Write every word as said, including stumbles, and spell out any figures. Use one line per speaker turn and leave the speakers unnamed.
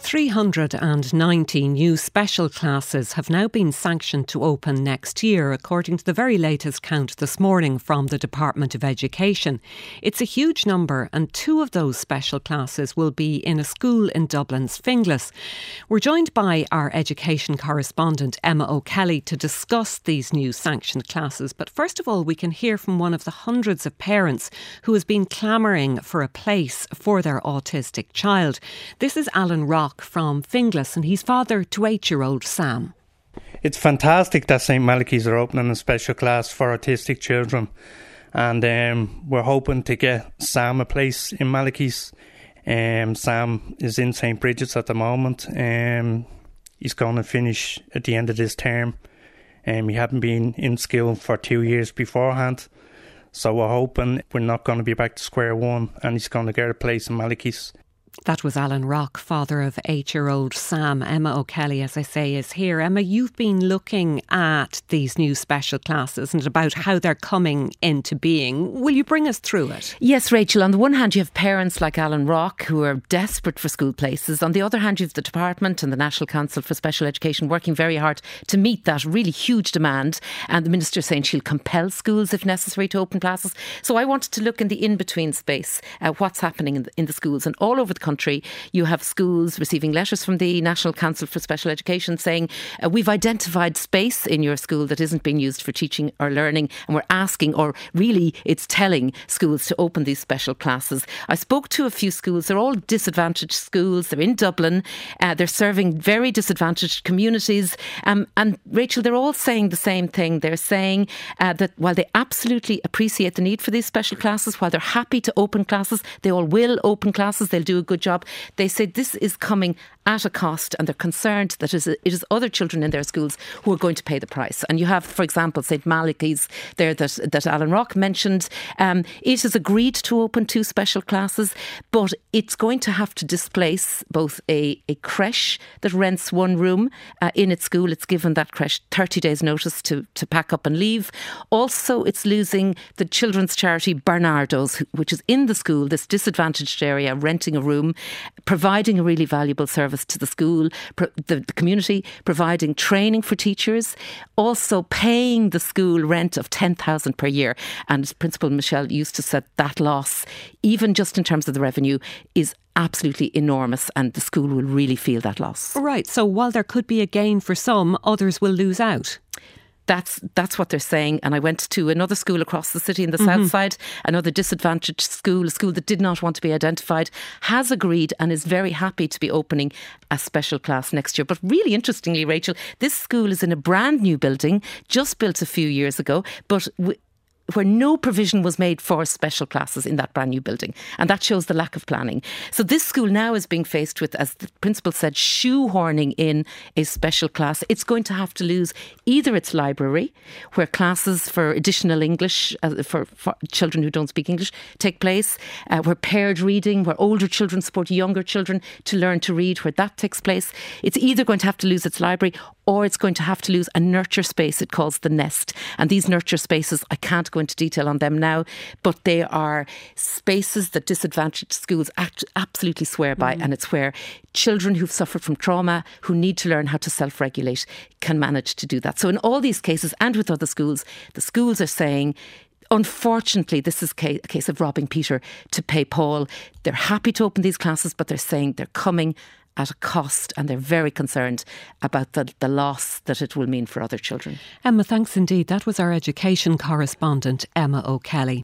three hundred ninety new special classes have now been sanctioned to open next year, according to the very latest count this morning from the Department of Education. It's a huge number, and two of those special classes will be in a school in Dublin's Finglas. We're joined by our education correspondent Emma O'Kelly to discuss these new sanctioned classes. But first of all, we can hear from one of the hundreds of parents who has been clamouring for a place for their autistic child. This is Alan Rock from Finglas, and he's father to eight-year-old Sam.
It's fantastic that Saint Malachy's are opening a special class for autistic children, and um, we're hoping to get Sam a place in Malachy's. Um, Sam is in Saint Bridget's at the moment. Um, he's going to finish at the end of this term. Um, he hadn't been in school for two years beforehand, so we're hoping we're not going to be back to square one, and he's going to get a place in Malachy's.
That was Alan Rock, father of eight-year-old Sam. Emma O'Kelly, as I say, is here. Emma, you've been looking at these new special classes and about how they're coming into being. Will you bring us through it?
Yes, Rachel. On the one hand, you have parents like Alan Rock who are desperate for school places. On the other hand, you have the Department and the National Council for Special Education working very hard to meet that really huge demand. And the Minister saying she'll compel schools, if necessary, to open classes. So I wanted to look in the in-between space at what's happening in the, in the schools. And all over the country, you have schools receiving letters from the National Council for Special Education saying uh, we've identified space in your school that isn't being used for teaching or learning, and we're asking, or really it's telling schools to open these special classes. I spoke to a few schools. They're all disadvantaged schools. They're in Dublin. Uh, they're serving very disadvantaged communities. Um, and Rachel, they're all saying the same thing. They're saying uh, that while they absolutely appreciate the need for these special classes, while they're happy to open classes, they all will open classes. They'll do a good job. They say this is coming at a cost, and they're concerned that it is other children in their schools who are going to pay the price. And you have, for example, Saint Malachy's there that, that Alan Rock mentioned. Um, it has agreed to open two special classes, but it's going to have to displace both a, a creche that rents one room uh, in its school. It's given that creche thirty days notice to, to pack up and leave. Also, it's losing the children's charity Bernardo's, which is in the school, this disadvantaged area, renting a room, providing a really valuable service to the school, pro- the, the community, providing training for teachers, also paying the school rent of ten thousand per year. And Principal Michelle Eustace said that loss, even just in terms of the revenue, is absolutely enormous, and the school will really feel that loss.
Right, so while there could be a gain for some, others will lose out.
That's that's what they're saying. And I went to another school across the city in the
mm-hmm.
south side, another disadvantaged school, a school that did not want to be identified, has agreed and is very happy to be opening a special class next year. But really interestingly, Rachel, this school is in a brand new building, just built a few years ago, but w- where no provision was made for special classes in that brand new building. And that shows the lack of planning. So this school now is being faced with, as the principal said, shoehorning in a special class. It's going to have to lose either its library, where classes for additional English, uh, for, for children who don't speak English, take place, uh, where paired reading, where older children support younger children to learn to read, where that takes place. It's either going to have to lose its library, or it's going to have to lose a nurture space it calls the Nest. And these nurture spaces, I can't go into detail on them now, but they are spaces that disadvantaged schools act, absolutely swear by. Mm. And it's where children who've suffered from trauma, who need to learn how to self-regulate, can manage to do that. So in all these cases, and with other schools, the schools are saying, unfortunately, this is a case of robbing Peter to pay Paul. They're happy to open these classes, but they're saying they're coming at a cost, and they're very concerned about the, the loss that it will mean for other children.
Emma, thanks indeed. That was our education correspondent, Emma O'Kelly.